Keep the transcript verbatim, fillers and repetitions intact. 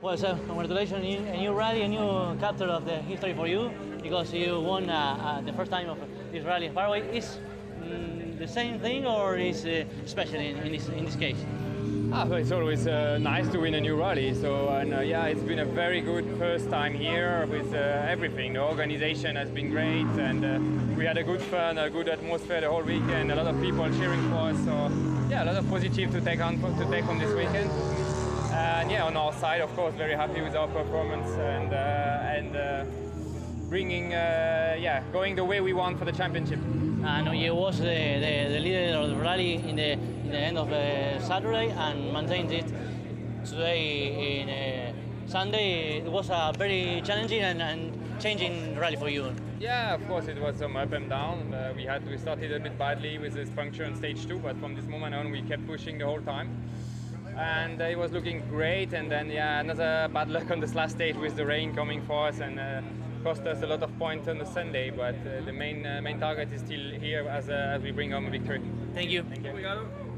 Well, so congratulations, a new rally, a new chapter of the history for you, because you won uh, uh, the first time of this rally in Paraguay. Is mm, the same thing, or is uh, special in, in, this, in this case? Ah, well, it's always uh, nice to win a new rally. So, and uh, yeah, it's been a very good first time here with uh, everything. The organization has been great, and uh, we had a good fun, a good atmosphere the whole weekend. A lot of people cheering for us. So, yeah, a lot of positive to take on to take on this weekend. And yeah, on our side, of course, very happy with our performance and uh, and uh, bringing, uh, yeah, going the way we want for the championship. And you was the, the, the leader of the rally in the, in the end of uh, Saturday and maintained it today in uh, Sunday. It was a very challenging and, and changing rally for you. Yeah, of course, it was some up and down. Uh, we had we started a bit badly with this puncture on stage two, but from this moment on, we kept pushing the whole time. And uh, it was looking great, and then yeah, another bad luck on this last stage with the rain coming for us and uh, cost us a lot of points on the Sunday. But uh, the main uh, main target is still here as, uh, as we bring home a victory. Thank you. Thank you.